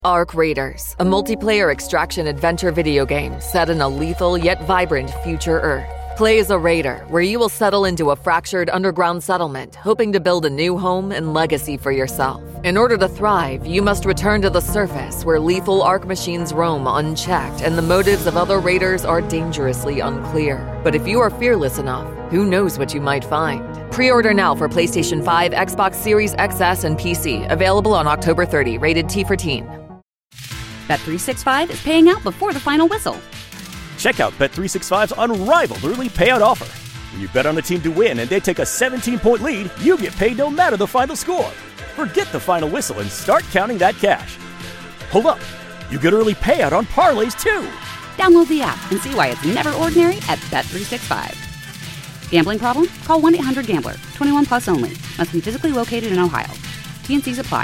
Arc Raiders, a multiplayer extraction adventure video game set in a lethal yet vibrant future Earth. Play as a raider, where you will settle into a fractured underground settlement, hoping to build a new home and legacy for yourself. In order to thrive, you must return to the surface, where lethal Arc machines roam unchecked, and the motives of other raiders are dangerously unclear. But if you are fearless enough, who knows what you might find? Pre-order now for PlayStation 5, Xbox Series XS, and PC. Available on October 30. Rated T for Teen. Bet365 is paying out before the final whistle. Check out Bet365's unrivaled early payout offer. When you bet on a team to win and they take a 17-point lead, you get paid no matter the final score. Forget the final whistle and start counting that cash. Hold up. You get early payout on parlays, too. Download the app and see why it's never ordinary at Bet365. Gambling problem? Call 1-800-GAMBLER. 21 plus only. Must be physically located in Ohio. T&Cs apply.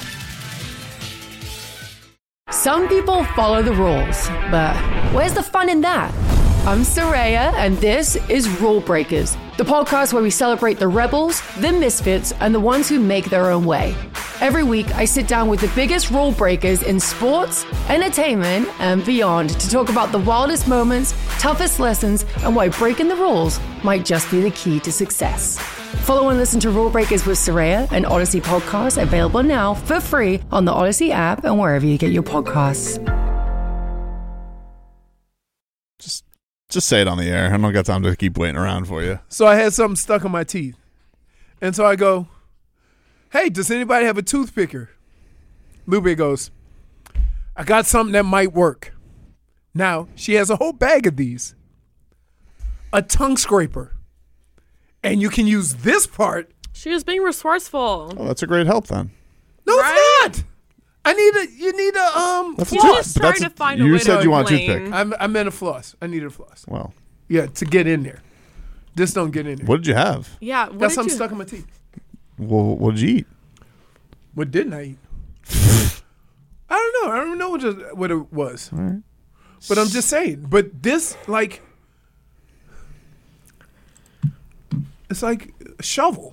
Some people follow the rules, but where's the fun in that? I'm Soraya, and this is Rule Breakers, the podcast where we celebrate the rebels, the misfits, and the ones who make their own way. Every week, I sit down with the biggest rule breakers in sports, entertainment, and beyond to talk about the wildest moments, toughest lessons, and why breaking the rules might just be the key to success. Follow and listen to Rule Breakers with Soraya, an Odyssey podcast available now for free on the Odyssey app and wherever you get your podcasts. Just say it on the air. I don't got time to keep waiting around for you. So I had something stuck in my teeth. And so I go, hey, does anybody have a toothpicker? Lupe goes, I got something that might work. Now, she has a whole bag of these. A tongue scraper. And you can use this part. She was being resourceful. Oh, that's a great help then. No, Right? it's not. You need a That's She's a just trying to find a you way said to you want a explain. toothpick. I meant a floss. I needed a floss. Well, Yeah, to get in there. This don't get in there. what did you have? Yeah, what Got did something you... stuck in my teeth. Well, what did you eat? What didn't I eat? I don't know. I don't know what it was. All right. But I'm just saying. But this, like, it's like a shovel.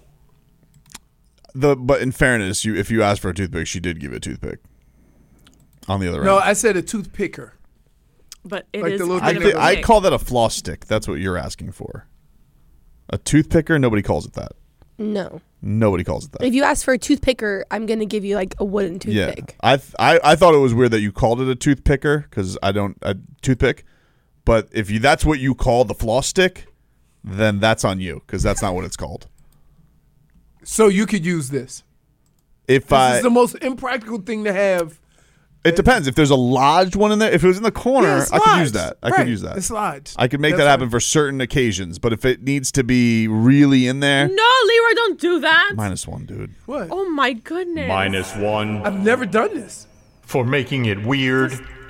But in fairness, if you asked for a toothpick, she did give you a toothpick. On the other No, end. I said a toothpicker. But it Like is the little kind thing of a I pick. call that a floss stick. That's what you're asking for. A toothpicker, nobody calls it that. No. Nobody calls it that. If you ask for a toothpicker, I'm going to give you like a wooden toothpick. Yeah, I thought it was weird that you called it a toothpicker because I don't a toothpick. But if that's what you call the floss stick, then that's on you because that's not what it's called. So you could use this. If This is the most impractical thing to have. it depends. If there's a lodged one in there, if it was in the corner, Yeah, it's I could use lodged. that. I Right, could use that. It's lodged. I could make That's that happen right. for certain occasions. But if it needs to be really in there, No, Leroy, don't do that. -1, dude. What? Oh my goodness. -1 I've never done this. for making it weird.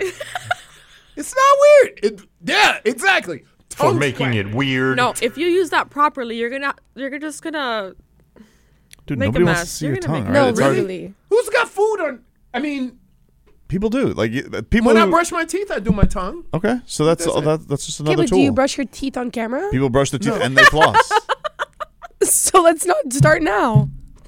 It's not weird. Yeah, exactly. For Tongue making scrape. it weird. No, if you use that properly, you're just gonna Dude, make a nobody wants to mess. see You're your gonna tongue. make- All right? No, It's hard- really. Who's got food on? I mean, People do. Like people. when I who- brush my teeth, I do my tongue. Okay, so that's That's it. that's just Okay, another but tool. do you brush your teeth on camera? People brush their teeth No. and they floss. So let's not start now.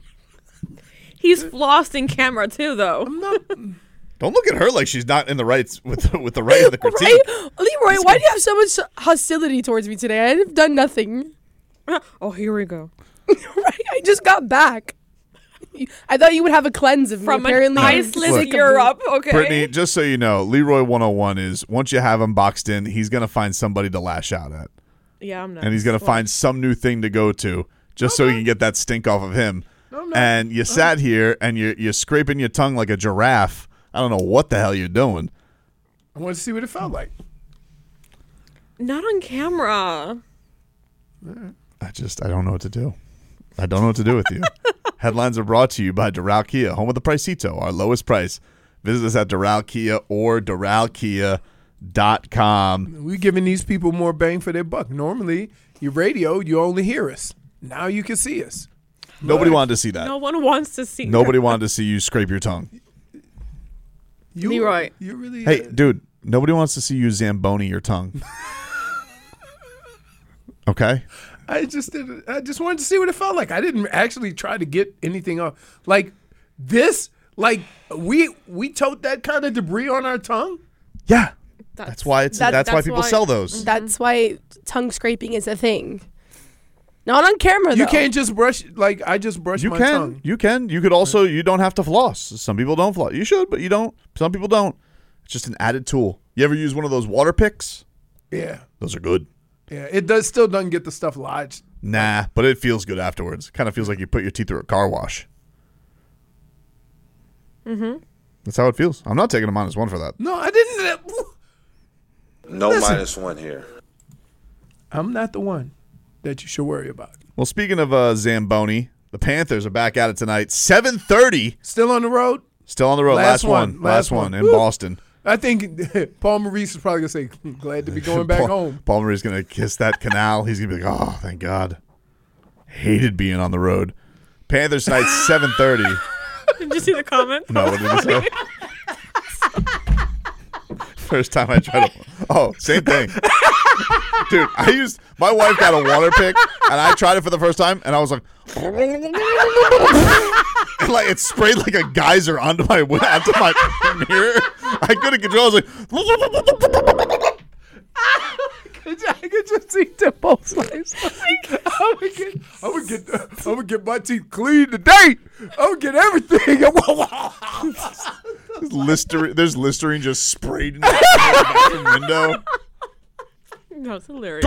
He's flossing camera too, though. I'm not. Don't look at her like she's not in the rights with the right of the critique. Right? Leroy, why do you have so much hostility towards me today? I've done nothing. Oh, here we go. Right? I just got back. I thought you would have a cleanse of me. From an Apparently, I'm Iceland, sick of you. Europe. Okay. Brittany, just so you know, Leroy 101 is once you have him boxed in, he's gonna find somebody to lash out at, Yeah, I'm not. and he's gonna find some new thing to go to just so he can get that stink off of him. I'm not. And you sat here and you're scraping your tongue like a giraffe. I don't know what the hell you're doing. I want to see what it felt like. Not on camera. I don't know what to do. I don't know what to do with you. Headlines are brought to you by Doral Kia, home of the Pricito, our lowest price. Visit us at Doral Kia or DoralKia.com. We're giving these people more bang for their buck. Normally, your radio, you only hear us. Now you can see us. Nobody wanted to see that. No one wants to see. Nobody wanted to see you scrape your tongue. You, Leroy. You really. Hey, dude, nobody wants to see you Zamboni your tongue. Okay? I just wanted to see what it felt like. I didn't actually try to get anything off. Like this, Like we tote that kind of debris on our tongue. Yeah, that's why people sell those. That's why tongue scraping is a thing. Not on camera, though. You can't just brush, like, I just brush my tongue. You can. You could also, you don't have to floss. Some people don't floss. You should, but you don't. Some people don't. It's just an added tool. You ever use one of those water picks? Yeah. Those are good. Yeah, it still doesn't get the stuff lodged. Nah, but it feels good afterwards. Kind of feels like you put your teeth through a car wash. Mm-hmm. That's how it feels. I'm not taking a -1 for that. No, I didn't. No Listen. -1 here. I'm not the one that you should worry about. Well, speaking of Zamboni, the Panthers are back at it tonight. 7:30. Still on the road? Still on the road. Last one in Woo. Boston. I think Paul Maurice is probably going to say, glad to be going back home. Paul Maurice is going to kiss that canal. He's going to be like, oh, thank God. Hated being on the road. Panthers tonight, 7:30. Did you see the comment? No, what did you say? First time I tried to. Oh, same thing. Dude, my wife got a water pick, and I tried it for the first time, and I was like, and like it sprayed like a geyser onto my mirror. I couldn't control. I was like, I could just see the both sides. I'm gonna get my teeth clean today. I'm gonna get everything. There's Listerine just sprayed in the bathroom window. That's hilarious.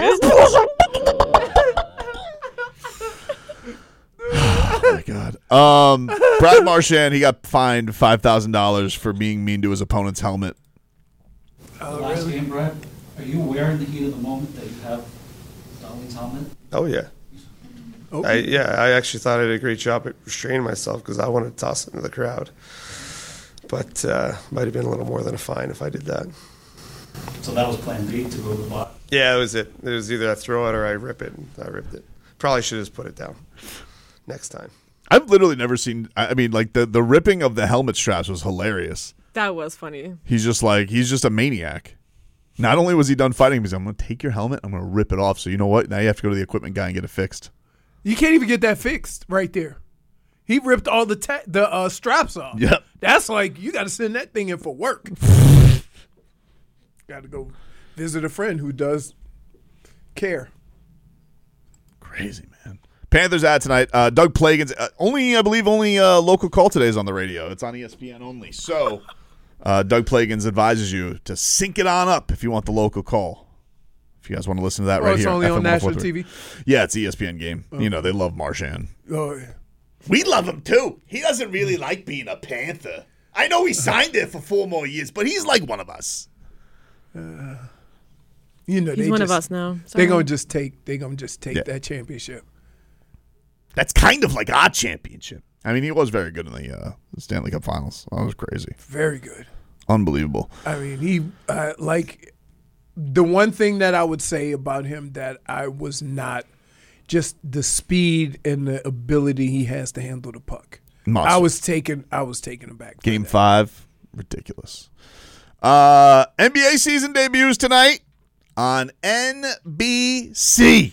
Oh my God. Brad Marchand, he got fined $5,000 for being mean to his opponent's helmet. Last game, Brad, are you aware in the heat of the moment that you have Darlene's helmet? Oh, yeah. Okay. I actually thought I did a great job at restraining myself because I wanted to toss it into the crowd. But might have been a little more than a fine if I did that. So that was plan B, to go to the bot. Yeah, that was it. It was either I throw it or I rip it. And I ripped it. Probably should have just put it down next time. I've literally never seen. I mean, like the ripping of the helmet straps was hilarious. That was funny. He's just a maniac. Not only was he done fighting, he's I'm going to take your helmet, I'm going to rip it off. So you know what? Now you have to go to the equipment guy and get it fixed. You can't even get that fixed right there. He ripped all the straps off. Yep. That's like, you got to send that thing in for work. Got to go visit a friend who does care. Crazy, man. Panthers at tonight. Doug Plagens, only local call today is on the radio. It's on ESPN only. So Doug Plagens advises you to sync it on up if you want the local call. If you guys want to listen to that right it's here. It's only on national 104.3. TV? Yeah, it's ESPN game. Oh. You know, they love Marchand. Oh, yeah. We love him, too. He doesn't really like being a Panther. I know he signed it for 4 more years, but he's like one of us. You know, he's one of us now. They're gonna just take that championship. That's kind of like our championship. I mean, he was very good in the Stanley Cup Finals. That was crazy. Very good. Unbelievable. I mean, he like the one thing that I would say about him that I was not just the speed and the ability he has to handle the puck. Monster. I was taken aback. Game 5, ridiculous. NBA season debuts tonight on NBC.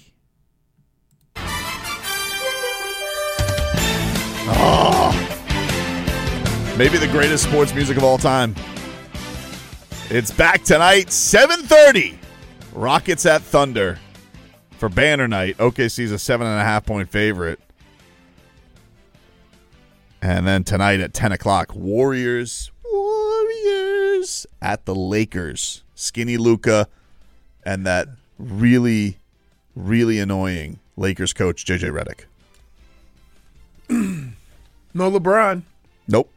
Oh, maybe the greatest sports music of all time. It's back tonight, 7:30. Rockets at Thunder for banner night. OKC's a 7.5-point favorite. And then tonight at 10 o'clock, Warriors at the Lakers. Skinny Luka and that really, really annoying Lakers coach, JJ Redick. No LeBron. Nope.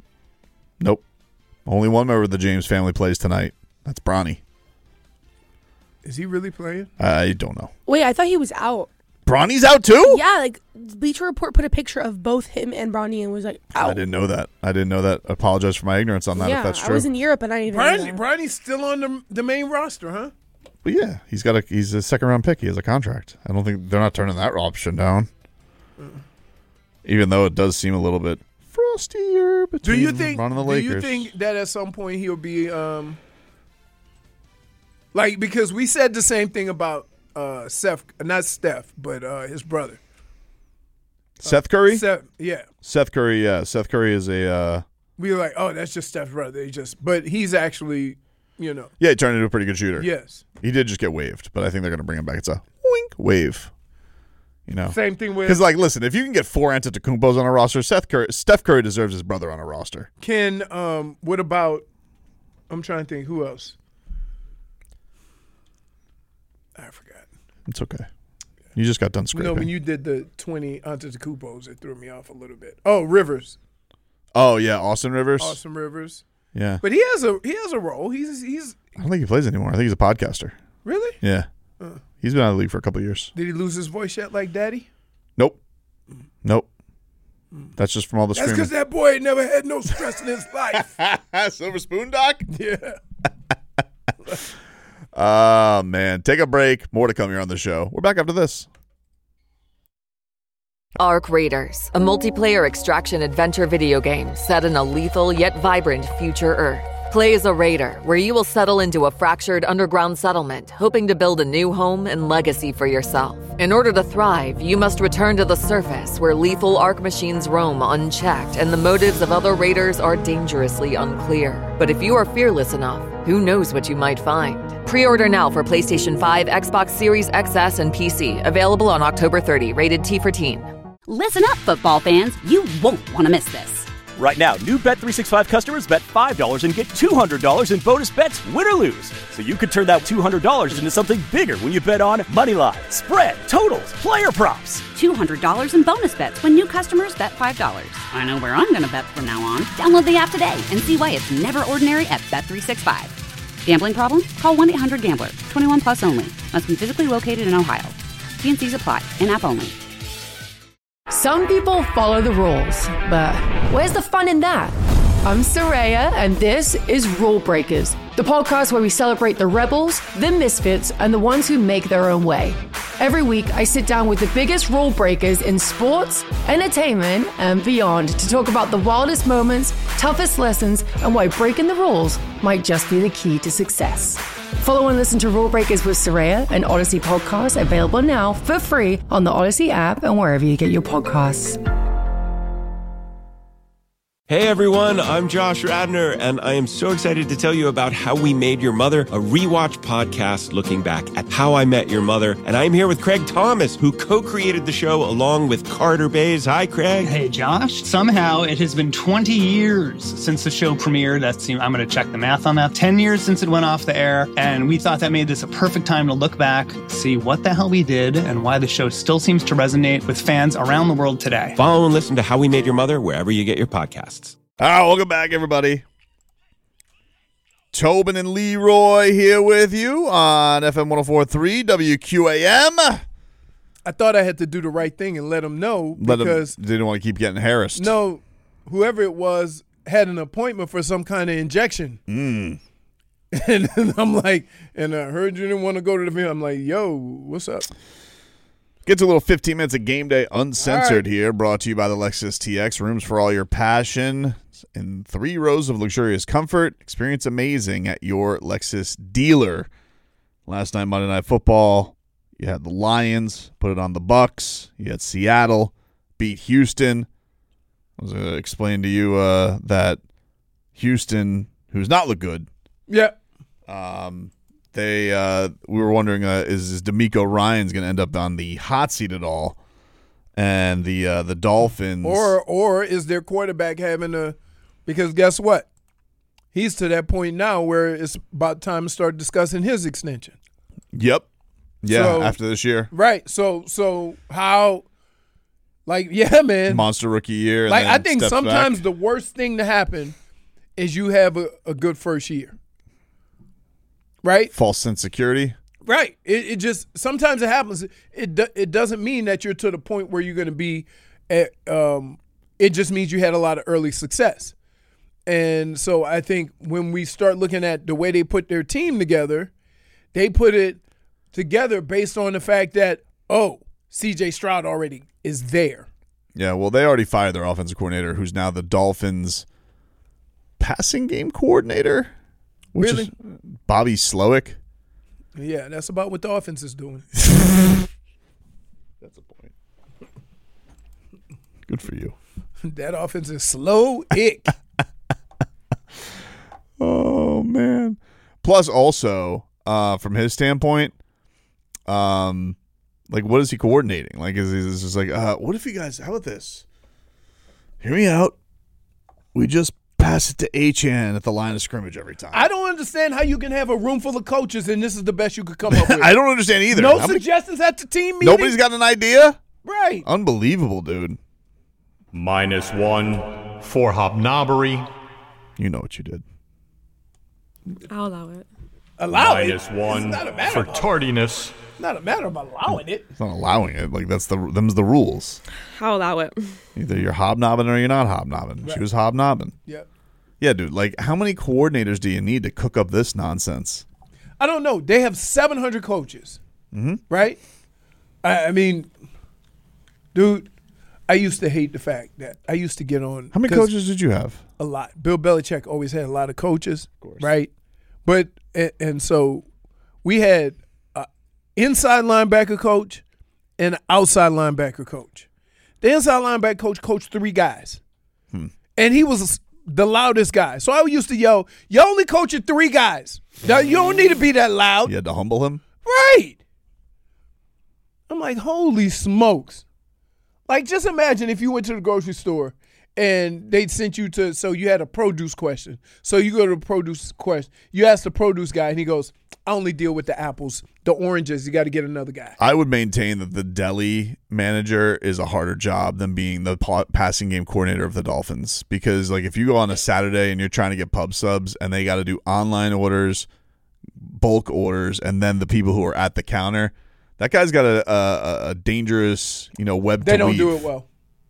Only one member of the James family plays tonight. That's Bronny. Is he really playing? I don't know. Wait, I thought he was out. Bronny's out too? Yeah, like Bleacher Report put a picture of both him and Bronny and was like, out. I didn't know that. I apologize for my ignorance on that if that's true. I was in Europe and I didn't even know. Bronny's still on the main roster, huh? But yeah, he's a second-round pick. He has a contract. I don't think they're not turning that option down. Even though it does seem a little bit frostier between LeBron and the Lakers. Do you think that at some point he'll be like, because we said the same thing about Seth, not Steph, but his brother. Seth Curry? Yeah. Seth Curry, yeah. Seth Curry is a we were like, oh, that's just Steph's brother. But he's actually, Yeah, he turned into a pretty good shooter. Yes. He did just get waived, but I think they're going to bring him back. It's a wink wave. Same thing with. Because, listen, if you can get 4 Antetokounmpos on a roster, Steph Curry deserves his brother on a roster. What about? I'm trying to think. Who else? I forgot. It's okay. You just got done scraping. When you did the 20 Antetokounmpos, it threw me off a little bit. Oh, Rivers. Oh yeah, Austin Rivers. Austin Rivers. Yeah, but he has a role. He's. I don't think he plays anymore. I think he's a podcaster. Really? Yeah. He's been out of the league for a couple of years. Did he lose his voice yet, like Daddy? Nope. That's just from all the That's screaming. because that boy ain't never had no stress in his life. Silver Spoon Doc? Yeah. Oh, man. Take a break. More to come here on the show. We're back after this. Arc Raiders, a multiplayer extraction adventure video game set in a lethal yet vibrant future Earth. Play as a raider, where you will settle into a fractured underground settlement, hoping to build a new home and legacy for yourself. In order to thrive, you must return to the surface, where lethal Arc machines roam unchecked and the motives of other raiders are dangerously unclear. But if you are fearless enough, who knows what you might find? Pre-order now for PlayStation 5, Xbox Series XS, and PC. Available on October 30, rated T for teen. Listen up, football fans. You won't want to miss this. Right now, new Bet365 customers bet $5 and get $200 in bonus bets, win or lose. So you could turn that $200 into something bigger when you bet on money line, spread, totals, player props. $200 in bonus bets when new customers bet $5. I know where I'm going to bet from now on. Download the app today and see why it's never ordinary at Bet365. Gambling problem? Call 1-800-GAMBLER. 21 plus only. Must be physically located in Ohio. T&Cs apply. In-app only. Some people follow the rules, but where's the fun in that? I'm Soraya, and this is Rule Breakers, the podcast where we celebrate the rebels, the misfits, and the ones who make their own way. Every week, I sit down with the biggest rule breakers in sports, entertainment, and beyond to talk about the wildest moments, toughest lessons, and why breaking the rules might just be the key to success. Follow and listen to Rule Breakers with Soraya, an Odyssey podcast, available now for free on the Odyssey app and wherever you get your podcasts. Hey everyone, I'm Josh Radner, and I am so excited to tell you about How We Made Your Mother, a rewatch podcast looking back at How I Met Your Mother. And I'm here with Craig Thomas, who co-created the show along with Carter Bays. Hi, Craig. Hey, Josh. Somehow it has been 20 years since the show premiered. I'm going to check the math on that. 10 years since it went off the air, and we thought that made this a perfect time to look back, see what the hell we did, and why the show still seems to resonate with fans around the world today. Follow and listen to How We Made Your Mother wherever you get your podcasts. All right, welcome back, everybody. Tobin and Leroy here with you on FM 104.3 WQAM. I thought I had to do the right thing and let them know because they didn't want to keep getting harassed. No, whoever it was had an appointment for some kind of injection. And I'm like, and I heard you didn't want to go to the video. I'm like, yo, what's up? Get to a little 15 minutes of Game Day Uncensored here, brought to you by the Lexus TX. Rooms for all your passion in 3 rows of luxurious comfort. Experience amazing at your Lexus dealer. Last night, Monday Night Football, you had the Lions put it on the Bucks. You had Seattle beat Houston. I was going to explain to you that Houston, who's not looked good. Yeah. We were wondering, is D'Amico Ryans going to end up on the hot seat at all? And the Dolphins, or is their quarterback having a? Because guess what, he's to that point now where it's about time to start discussing his extension. Yep. Yeah. So, after this year, right? So how? Like, yeah, man. Monster rookie year. And like, then I think steps sometimes back. the worst thing to happen is you have a good first year. Right? False sense of security. Right. It just sometimes it happens. It doesn't mean that you're to the point where you're going to be at, it just means you had a lot of early success. And so I think when we start looking at the way they put their team together, they put it together based on the fact that, CJ Stroud already is there. Yeah, well, they already fired their offensive coordinator, who's now the Dolphins' passing game coordinator. Which really? Is Bobby Slowick. Yeah, that's about what the offense is doing. That's a point. Good for you. That offense is slow ick. Oh man. Plus, also, from his standpoint, like, what is he coordinating? Like, is just like, what if you guys? How about this? Hear me out. We just pass it to Achan at the line of scrimmage every time. I don't understand how you can have a room full of coaches and this is the best you could come up with. I don't understand either. No suggestions at the team meeting? Nobody's got an idea? Right. Unbelievable, dude. -1 for hobnobbery. You know what you did. I'll allow it. Allow it? -1 for tardiness. It's not a matter of allowing it. It's not allowing it. Like, them's the rules. I'll allow it. Either you're hobnobbing or you're not hobnobbing. Right. She was hobnobbing. Yep. Yeah, dude. Like, how many coordinators do you need to cook up this nonsense? I don't know. They have 700 coaches, right? I mean, dude, I used to hate the fact that I used to get on. How many coaches did you have? A lot. Bill Belichick always had a lot of coaches, right? But and so we had an inside linebacker coach and an outside linebacker coach. The inside linebacker coach coached 3 guys, and he was the loudest guy. So I used to yell, "You only coaching 3 guys. Now, you don't need to be that loud." You had to humble him? Right. I'm like, holy smokes. Like, just imagine if you went to the grocery store and they'd sent you to, so you had a produce question. So you go to the produce question. You ask the produce guy, and he goes, "I only deal with the apples. The oranges, you got to get another guy." I would maintain that the deli manager is a harder job than being the passing game coordinator of the Dolphins. Because, like, if you go on a Saturday and you're trying to get pub subs and they got to do online orders, bulk orders, and then the people who are at the counter, that guy's got a dangerous, web to weave. They don't do it well.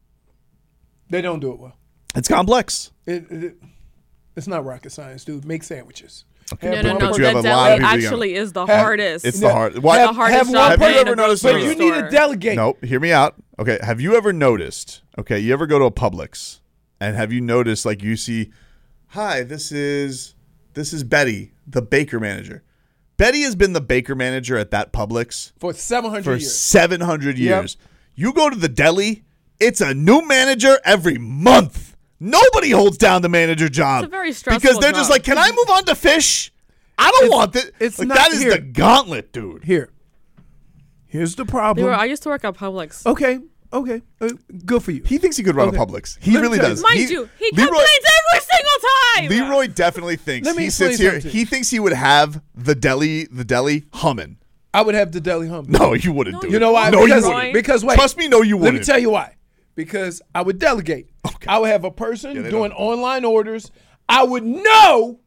They don't do it well. It's complex. It's not rocket science, dude. Make sandwiches. Okay. No. The deli actually is the hardest. It's the hardest. The hardest job. Have you ever noticed? But you need to delegate. Nope. Hear me out. Okay. Have you ever noticed? Okay. You ever go to a Publix, and have you noticed, like, you see, "Hi, this is Betty, the baker manager." Betty has been the baker manager at that Publix for 700 for years. 700 years. Yep. You go to the deli, it's a new manager every month. Nobody holds down the manager job. It's a very stressful because they're job. just like, "Can I move on to fish? I don't want that." It's like, not that is here. the gauntlet, dude. Here's the problem. I used to work at Publix. Okay. Good for you. He thinks he could run a Publix. He really does. Mind you, he complains every single time. Leroy definitely thinks. He sits here. He thinks he would have the deli humming. I would have the deli humming. No, you wouldn't do it. You know why? No, you wouldn't. Because wait. Trust me, no, you wouldn't. Let me tell you why. Because I would delegate. Okay. I would have a person doing online orders. I would know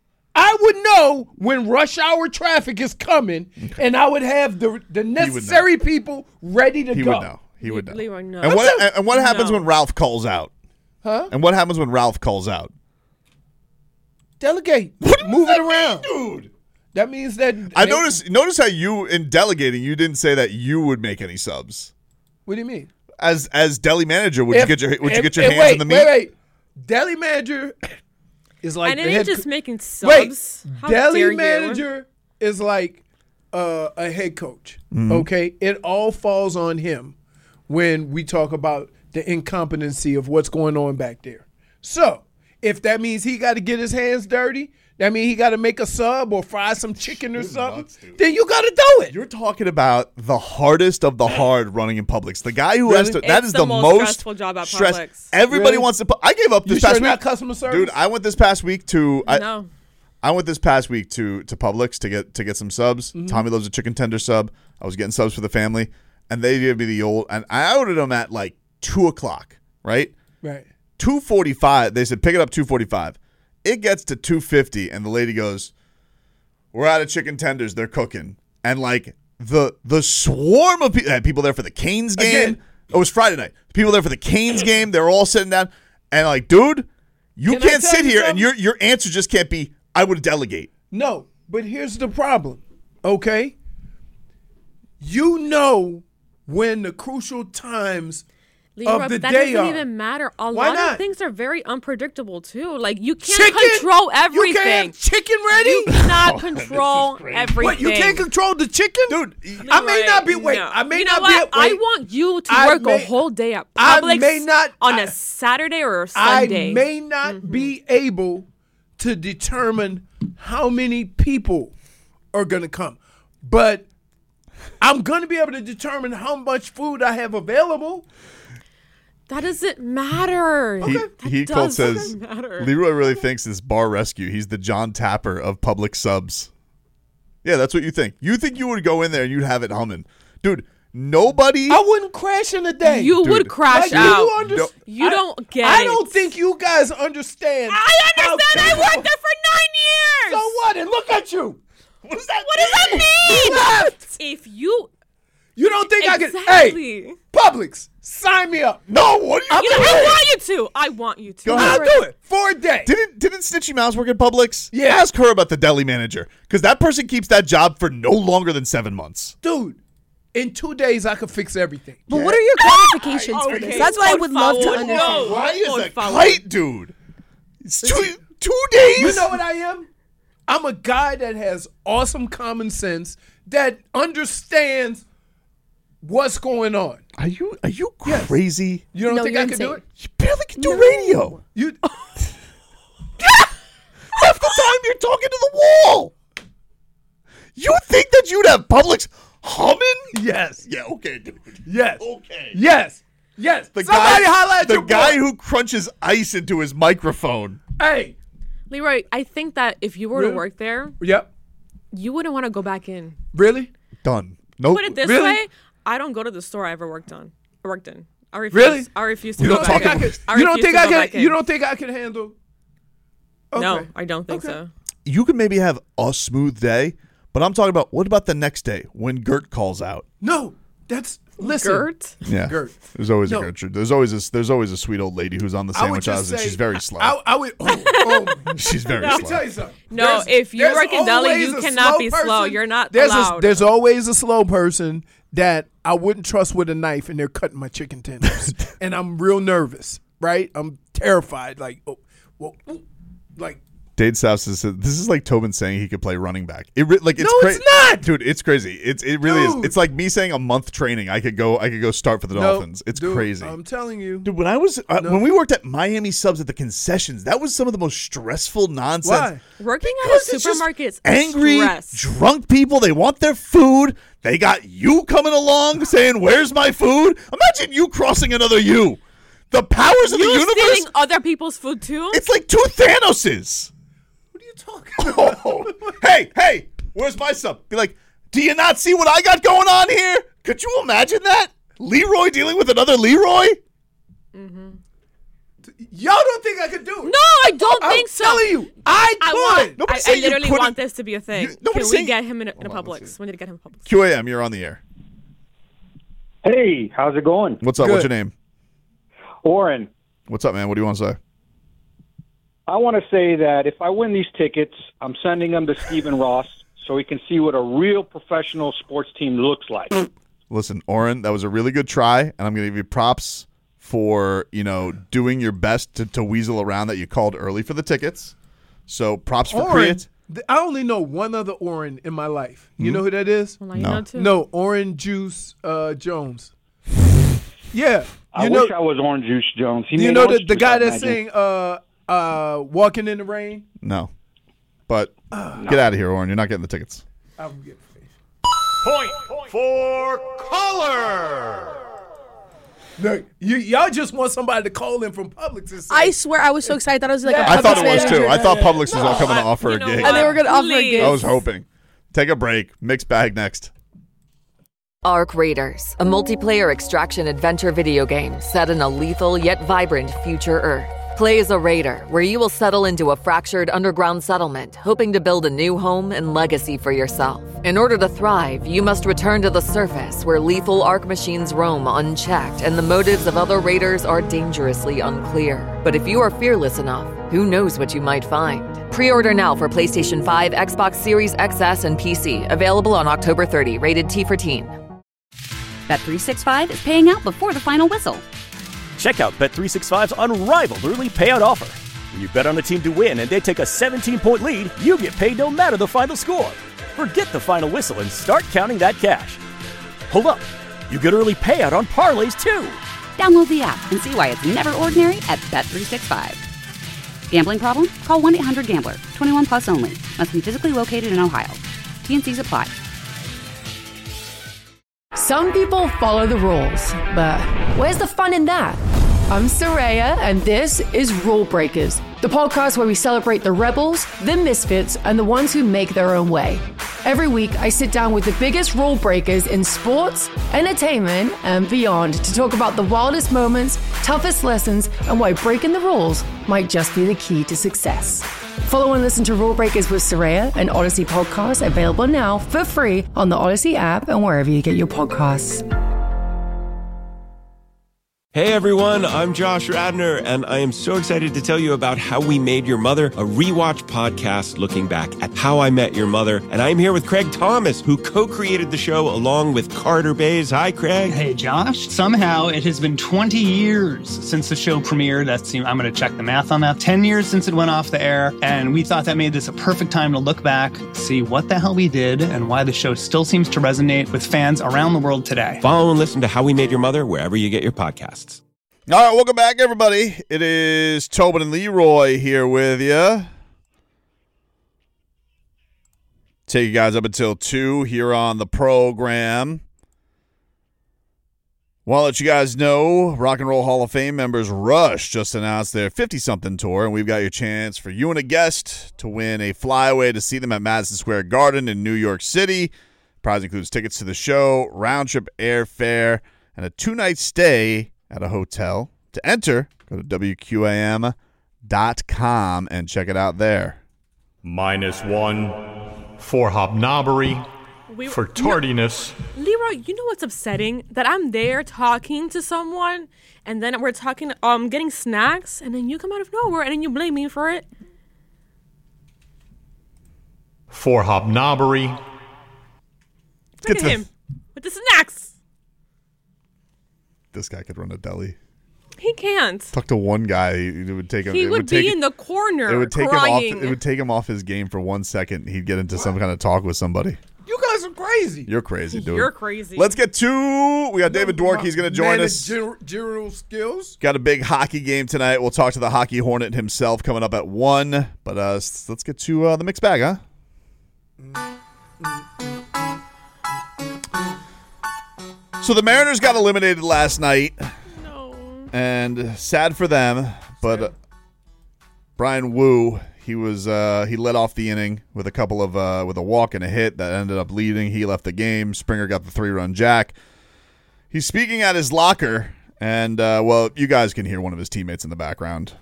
when rush hour traffic is coming, and I would have the necessary people ready to go. He would know. Leroy, no. And what happens when Ralph calls out? Huh? And what happens when Ralph calls out? Delegate. Move it around, dude. That means that I notice how you, in delegating, you didn't say that you would make any subs. What do you mean? As deli manager, would you get your hands in the meat? Wait. Deli manager is like, and it ain't just making subs. Wait, deli manager is like a head coach. Mm-hmm. Okay, it all falls on him when we talk about the incompetency of what's going on back there. So if that means he got to get his hands dirty, that means he got to make a sub or fry some chicken or something, then you got to do it. You're talking about the hardest of the hard running in Publix. The guy who has to, that is the most stressful job at stress. Publix. Everybody wants to, I gave up this past week. Not customer service? Dude, I went this past week to, No. I went this past week to Publix to get some subs. Mm-hmm. Tommy loves a chicken tender sub. I was getting subs for the family, and they gave me the old, and I ordered them at like 2:00, right? Right. 2:45. They said pick it up 2:45. It gets to 2:50, and the lady goes, "We're out of chicken tenders. They're cooking." And like the swarm of people, had people there for the Canes game. Again. It was Friday night. People there for the Canes game. They're all sitting down, and like, dude, you can't sit here, and your answer just can't be, "I would delegate." No, but here's the problem. Okay, you know when the crucial times Leroy, of the that day doesn't are. even matter. A Why lot not? of things are very unpredictable too. Like you can't control everything. You can't have chicken ready? You cannot control everything. What, you can't control the chicken? Dude, Leroy, I may not be wait. no. I may you know not what? be wait. I want you to work a whole day at Publix on a Saturday or a Sunday. I may not be able to determine how many people are going to come. But I'm going to be able to determine how much food I have available. That doesn't matter. He says, Leroy really thinks this bar rescue. He's the John Tapper of public subs. Yeah, that's what you think. You think you would go in there and you'd have it humming. Dude, nobody. I wouldn't crash in a day. You would crash out. You don't get it. I don't think you guys understand. I understand. I worked there for 9 years. So what? And look at you. What does that mean? Left. If you don't think I can. Exactly. Hey, Publix, sign me up. No, what are you doing? I want you to. I want you to. Go ahead. I'll do it for a day. Didn't Snitchy Mouse work at Publix? Yeah. Ask her about the deli manager, because that person keeps that job for no longer than 7 months. Dude, in 2 days I could fix everything. But what are your qualifications for this? That's what I would love to understand. Why is a kite, dude? It's 2 days. You know what I am? I'm a guy that has awesome common sense that understands what's going on. Are you crazy? You don't think I can do it? You barely can do radio. You half the time you're talking to the wall. You think that you'd have Publix humming? Yes. Yeah. Okay, dude. Yes. Okay. Yes. Yes. Somebody holla at the your guy boy. who crunches ice into his microphone. Hey. Leroy, I think that if you were to work there, you wouldn't want to go back in. Really? Done. Nope. Put it this Really? way, I don't go to the store I ever worked in. I refuse. Really? I refuse to You go don't back think I in. could? I You don't refuse think to I go back can? in. You don't think I can handle? No, Okay. I don't think so. You could maybe have a smooth day, but I'm talking about what about the next day when Gert calls out? No, that's listen. Gert? Yeah, Gert. There's always No. a Gertrude. There's always a sweet old lady who's on the I would sandwich just aisle. And say- she's very slow. I would. Oh, She's very Let me slow. tell you something. No, if you work in deli, you cannot be slow. You're not allowed. There's always a slow person that I wouldn't trust with a knife, and they're cutting my chicken tenders, and I'm real nervous. Right? I'm terrified. Like, like. Dade South says this is like Tobin saying he could play running back. It's it's not, dude. It's crazy. It really is. It's like me saying a month training. I could go start for the Dolphins. It's dude, crazy. I'm telling you, dude. When I was when we worked at Miami Subs at the concessions, that was some of the most stressful nonsense. Why? Working at a Because it's just supermarket is angry, stress. drunk people. They want their food. They got you coming along saying, "Where's my food?" Imagine you crossing another you. The powers of the universe. Stealing other people's food too. It's like two Thanoses. Oh, hey, where's my sub? Be like, do you not see what I got going on here? Could you imagine that? Leroy dealing with another Leroy? Mm-hmm. Y'all don't think I could do it? No, I don't think so. I'm telling you, I could. I literally want this to be a thing. Can we saying- get him in a Publix? We need to get him in Publix. QAM, you're on the air. Hey, how's it going? What's up? Good. What's your name? Oren. What's up, man? What do you want to say? I want to say that if I win these tickets, I'm sending them to Stephen Ross so he can see what a real professional sports team looks like. Listen, Oren, that was a really good try, and I'm going to give you props for, doing your best to weasel around that you called early for the tickets. So props for Oren, Create. I only know one other Oren in my life. You know who that is? Well, now you know too. No, Orange Juice Jones. Yeah. I wish I was Orange Juice Jones. He You made know orange the juice, guy I that imagine. sang Walking in the Rain? No. But get out of here, Oren. You're not getting the tickets. I will get Point for color. Look, y'all just want somebody to call in from Publix and say, I swear I was so excited. I thought it was like a I thought Publix it was too. manager. I thought Publix was all coming to offer a gig. And they were going to offer a gift. I was hoping. Take a break. Mixed bag next. Arc Raiders, a multiplayer extraction adventure video game set in a lethal yet vibrant future Earth. Play as a raider, where you will settle into a fractured underground settlement, hoping to build a new home and legacy for yourself. In order to thrive, you must return to the surface, where lethal Arc machines roam unchecked and the motives of other raiders are dangerously unclear. But if you are fearless enough, who knows what you might find? Pre-order now for PlayStation 5, Xbox Series XS, and PC. Available on October 30. Rated T for Teen. Bet365 is paying out before the final whistle. Check out Bet365's unrivaled early payout offer. When you bet on a team to win and they take a 17-point lead, you get paid no matter the final score. Forget the final whistle and start counting that cash. Hold up. You get early payout on parlays, too. Download the app and see why it's never ordinary at Bet365. Gambling problem? Call 1-800-GAMBLER. 21 plus only. Must be physically located in Ohio. T&Cs apply. Some people follow the rules, but where's the fun in that? I'm Soraya, and this is Rule Breakers, the podcast where we celebrate the rebels, the misfits, and the ones who make their own way. Every week, I sit down with the biggest rule breakers in sports, entertainment, and beyond to talk about the wildest moments, toughest lessons, and why breaking the rules might just be the key to success. Follow and listen to Rule Breakers with Soraya, an Odyssey podcast available now for free on the Odyssey app and wherever you get your podcasts. Hey everyone, I'm Josh Radnor, and I am so excited to tell you about How We Made Your Mother, a rewatch podcast looking back at How I Met Your Mother. And I'm here with Craig Thomas, who co-created the show along with Carter Bays. Hi, Craig. Hey, Josh. Somehow it has been 20 years since the show premiered. I'm going to check the math on that. 10 years since it went off the air, and we thought that made this a perfect time to look back, see what the hell we did, and why the show still seems to resonate with fans around the world today. Follow and listen to How We Made Your Mother wherever you get your podcasts. All right, welcome back, everybody. It is Tobin and Leroy here with you. Take you guys up until 2 here on the program. Want to let you guys know, Rock and Roll Hall of Fame members Rush just announced their 50-something tour, and we've got your chance for you and a guest to win a flyaway to see them at Madison Square Garden in New York City. Prize includes tickets to the show, round-trip airfare, and a 2-night stay at a hotel. To enter, go to WQAM.com and check it out there. -1 for hobnobbery, for tardiness. Leroy, you know what's upsetting? That I'm there talking to someone, and then we're talking, getting snacks, and then you come out of nowhere, and then you blame me for it. For hobnobbery. Look at him with the snacks. This guy could run a deli. He can't. Talk to one guy, it would take him. He would be in the corner. It would take crying. him off. It would take him off his game for 1 second. He'd get into some kind of talk with somebody. You guys are crazy. You're crazy, dude. You're crazy. Let's get to. We got David Dwork. He's going to join us. Managerial skills. Got a big hockey game tonight. We'll talk to the hockey hornet himself coming up at 1. But let's get to the mixed bag, huh? So the Mariners got eliminated last night. No. And sad for them, but Brian Wu, he led off the inning with with a walk and a hit that ended up leading. He left the game. Springer got the 3-run jack. He's speaking at his locker, and you guys can hear one of his teammates in the background.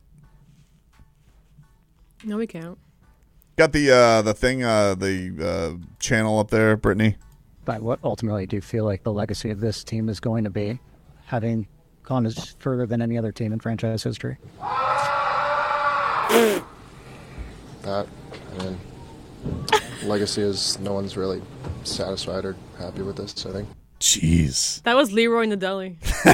No, we can't. Got the channel up there, Brittany. But what ultimately do you feel like the legacy of this team is going to be, having gone as further than any other team in franchise history? Legacy is no one's really satisfied or happy with this, I think. Jeez. That was Leroy in the deli. No,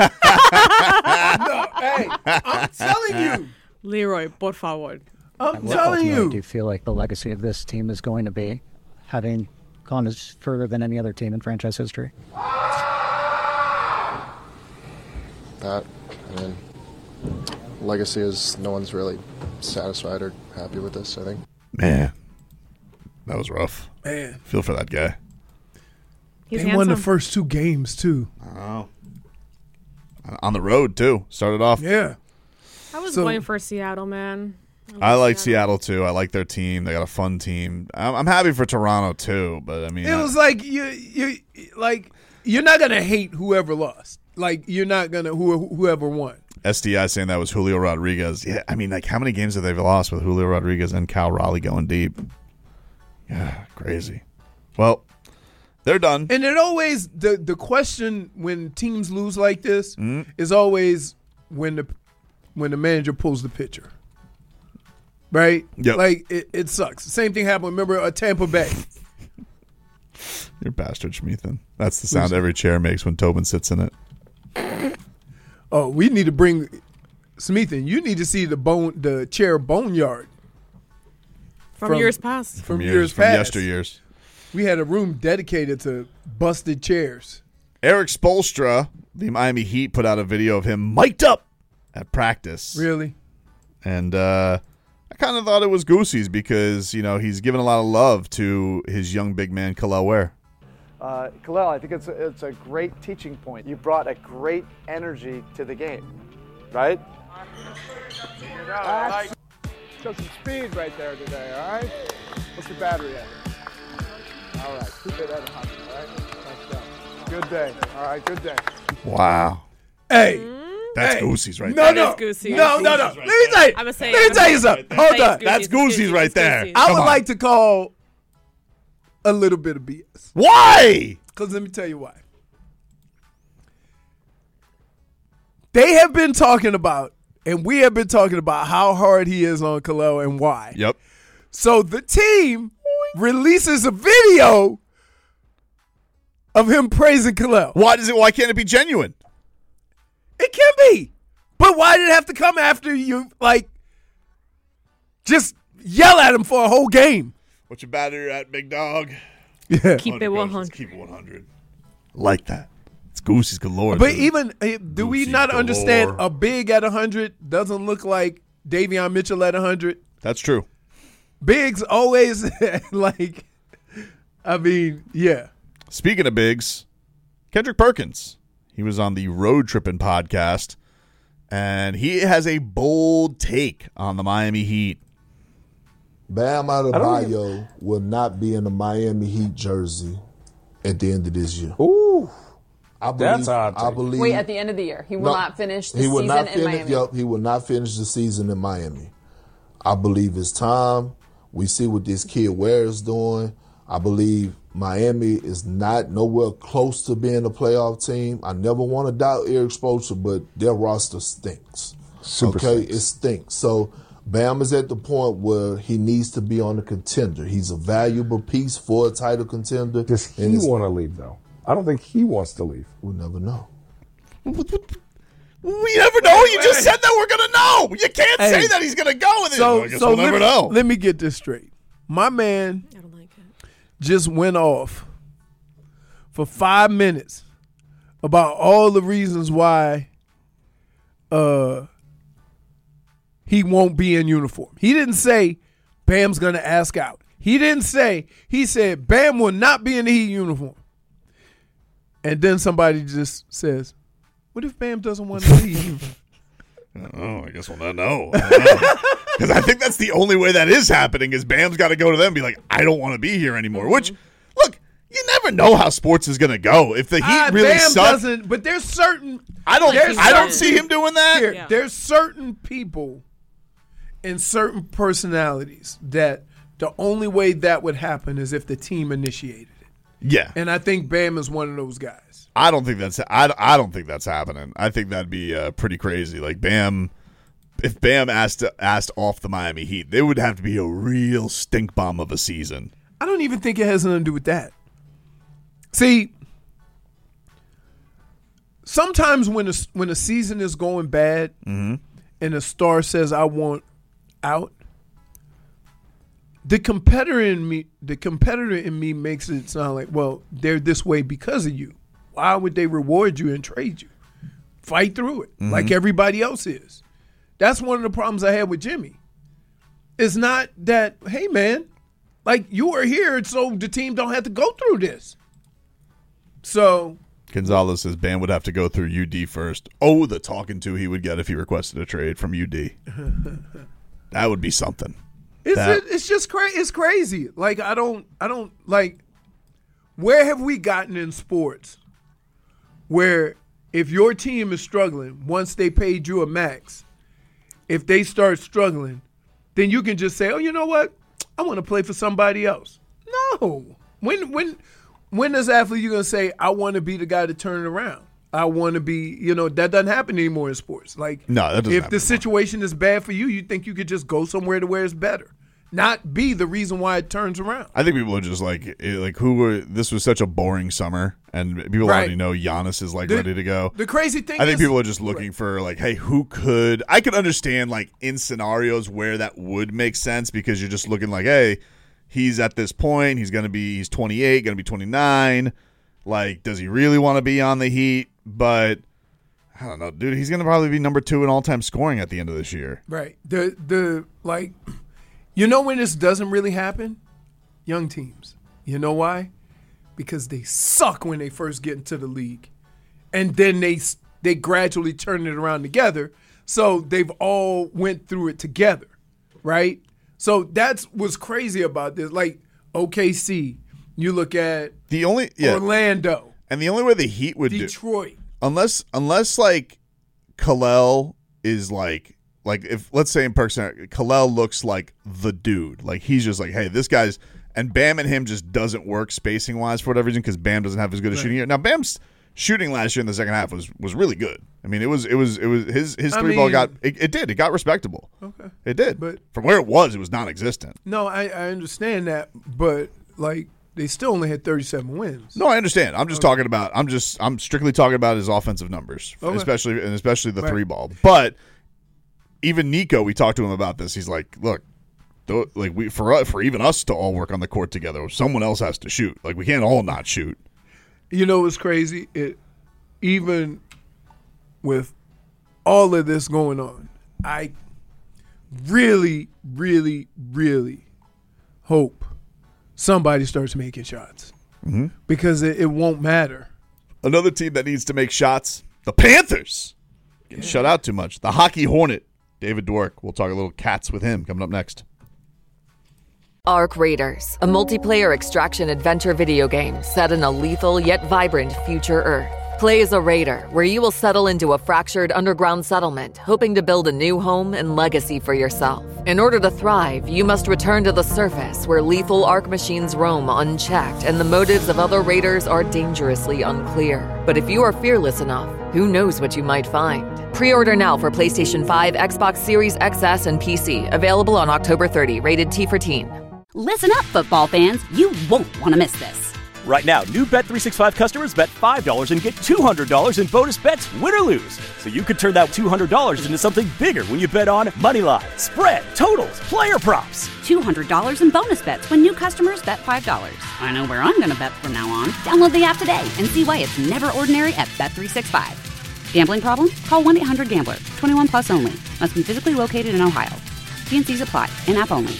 hey, I'm telling you. Leroy, por favor. I'm telling you. Do you feel like the legacy of this team is going to be, having gone as further than any other team in franchise history? Legacy is no one's really satisfied or happy with this, I think. Man, that was rough. Man. Feel for that guy. They won the first 2 games, too. Oh. On the road, too. Started off. Yeah. I was going for Seattle, man. I like Seattle, too. I like their team. They got a fun team. I'm happy for Toronto, too, but I mean. It was like, you're not going to hate whoever lost. Like, you're not going to whoever won. SDI saying that was Julio Rodriguez. Yeah, I mean, like, how many games have they lost with Julio Rodriguez and Cal Raleigh going deep? Yeah, crazy. Well, they're done. And it always, the question when teams lose like this is always when the manager pulls the pitcher. Right? Yep. Like, it sucks. Same thing happened, remember, at Tampa Bay. You're a bastard, Schmeathan. That's the sound every chair makes when Tobin sits in it. Oh, we need to bring Smeathan. You need to see the chair boneyard from years past. From years past. From yesteryears. We had a room dedicated to busted chairs. Eric Spoelstra, the Miami Heat, put out a video of him mic'd up at practice. Really? And I kind of thought it was Goosey's because, he's given a lot of love to his young big man, Kel'el Ware. Kel'el, I think it's a great teaching point. You brought a great energy to the game, right? Got some speed right there today, all right? What's your battery at? All right, keep it at 100, all right? Nice job. Good day, all right, good day. Wow. Hey. That's Goosey's right there. No. Let me tell you something. Hold on. That's Goosey's right there. I would like to call a little bit of BS. Why? Because let me tell you why. They have been talking about, and we have been talking about how hard he is on Kel'el and why. Yep. So the team releases a video of him praising Kel'el. Why can't it be genuine? It can be. But why did it have to come after you, just yell at him for a whole game? What's your battery at, big dog? Yeah. Keep it 100. Keep it 100. Like that. It's Goosey's galore. But do we not understand a big at 100 doesn't look like Davion Mitchell at 100? That's true. Bigs always yeah. Speaking of bigs, Kendrick Perkins. He was on the Road Trippin' podcast, and he has a bold take on the Miami Heat. Bam Adebayo will not be in the Miami Heat jersey at the end of this year. Ooh. That's odd. I believe. Wait, at the end of the year. He will not finish the season in Miami. Yep, he will not finish the season in Miami. I believe it's time. We see what this kid Ware is doing. I believe Miami is not nowhere close to being a playoff team. I never want to doubt Eric Spoelstra, but their roster stinks. It stinks. So Bam is at the point where he needs to be on a contender. He's a valuable piece for a title contender. Does he want to leave, though? I don't think he wants to leave. We'll never know. We never know. You just said that we're going to know. You can't say that he's going to go with it. I guess we'll never know. Let me get this straight. My man just went off for 5 minutes about all the reasons why he won't be in uniform. He didn't say Bam's going to ask out. He said Bam will not be in the Heat uniform. And then somebody just says, what if Bam doesn't want to leave? I guess we'll not know. Because I think that's the only way that is happening is Bam's got to go to them and be like, I don't want to be here anymore. Which, look, you never know how sports is going to go. If the Heat really Bam suck. Doesn't, but there's certain. I don't see him doing that. There's certain people and certain personalities that the only way that would happen is if the team initiated it. Yeah. And I think Bam is one of those guys. I don't think that's happening. I think that'd be pretty crazy. Like Bam, if Bam asked off the Miami Heat, they would have to be a real stink bomb of a season. I don't even think it has nothing to do with that. See, sometimes when a season is going bad and a star says I want out, the competitor in me makes it sound like, well, they're this way because of you. Why would they reward you and trade you? Fight through it like everybody else is. That's one of the problems I had with Jimmy. It's not that, hey, man, like you are here so the team don't have to go through this. So Gonzalez says Bam would have to go through UD first. Oh, the talking to he would get if he requested a trade from UD. That would be something. It's just crazy. It's crazy. Like I don't like. Where have we gotten in sports where if your team is struggling, once they paid you a max, if they start struggling, then you can just say, oh, you know what? I want to play for somebody else. No. When is athlete you gonna say, I want to be the guy to turn it around? I want to be, that doesn't happen anymore in sports. Like, no, that doesn't if the situation is bad for you, you think you could just go somewhere to where it's better, not be the reason why it turns around. I think people are just this was such a boring summer, and people already know Giannis is ready to go. The crazy thing I think people are just looking for hey, who could? I could understand in scenarios where that would make sense because you're just looking hey, he's at this point, he's 28, going to be 29. Does he really want to be on the Heat? But I don't know, dude. He's going to probably be number 2 in all-time scoring at the end of this year. Right. You know when this doesn't really happen? Young teams. You know why? Because they suck when they first get into the league. And then they gradually turn it around together. So they've all went through it together, right? So that's what's crazy about this. Like OKC, you look at Orlando. And the only way the Heat would Detroit. Unless like Khalil is like if, let's say in person, Khalil looks like the dude. Like he's just like, hey, this guy's, and Bam and him just doesn't work spacing wise for whatever reason because Bam doesn't have as good a shooting year. Now Bam's shooting last year in the second half was really good. I mean, it was his three ball got it got respectable. Okay, it did. But from where it was non-existent. No, I understand that, but like they still only had 37 wins. No, I understand. I'm just talking about. I'm strictly talking about his offensive numbers, especially the three ball. But even Nico, we talked to him about this. He's like, look. For even us to all work on the court together, someone else has to shoot. Like we can't all not shoot. You know what's crazy? Even with all of this going on, I really, really, really hope somebody starts making shots because it won't matter. Another team that needs to make shots, the Panthers. Getting shut out too much. The Hockey Hornet, David Dwork. We'll talk a little Cats with him coming up next. Arc Raiders, a multiplayer extraction adventure video game set in a lethal yet vibrant future Earth. Play as a raider, where you will settle into a fractured underground settlement, hoping to build a new home and legacy for yourself. In order to thrive, you must return to the surface, where lethal Arc machines roam unchecked and the motives of other raiders are dangerously unclear. But if you are fearless enough, who knows what you might find? Pre-order now for PlayStation 5, Xbox Series XS, and PC. Available on October 30. Rated T for Teen. Listen up, football fans. You won't want to miss this. Right now, new Bet365 customers bet $5 and get $200 in bonus bets, win or lose. So you could turn that $200 into something bigger when you bet on moneyline, spread, totals, player props. $200 in bonus bets when new customers bet $5. I know where I'm going to bet from now on. Download the app today and see why it's never ordinary at Bet365. Gambling problem? Call 1-800-GAMBLER. 21 plus only. Must be physically located in Ohio. T&Cs apply. In-app only.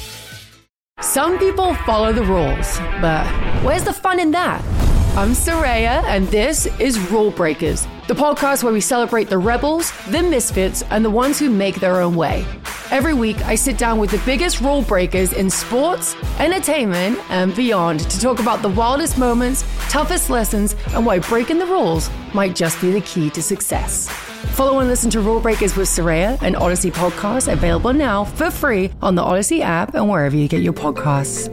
Some people follow the rules, but where's the fun in that? I'm Soraya, and this is Rule Breakers, the podcast where we celebrate the rebels, the misfits, and the ones who make their own way. Every week, I sit down with the biggest rule breakers in sports, entertainment, and beyond to talk about the wildest moments, toughest lessons, and why breaking the rules might just be the key to success. Follow and listen to Rule Breakers with Soraya, an Odyssey podcast available now for free on the Odyssey app and wherever you get your podcasts.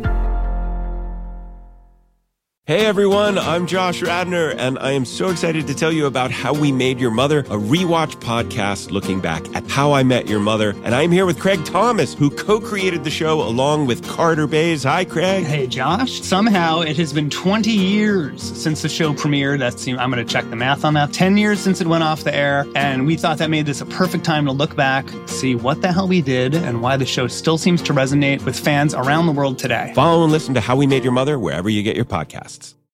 Hey everyone, I'm Josh Radner, and I am so excited to tell you about How We Made Your Mother, a rewatch podcast looking back at How I Met Your Mother. And I'm here with Craig Thomas, who co-created the show along with Carter Bays. Hi, Craig. Hey, Josh. Somehow it has been 20 years since the show premiered. I'm going to check the math on that. 10 years since it went off the air, and we thought that made this a perfect time to look back, see what the hell we did, and why the show still seems to resonate with fans around the world today. Follow and listen to How We Made Your Mother wherever you get your podcasts.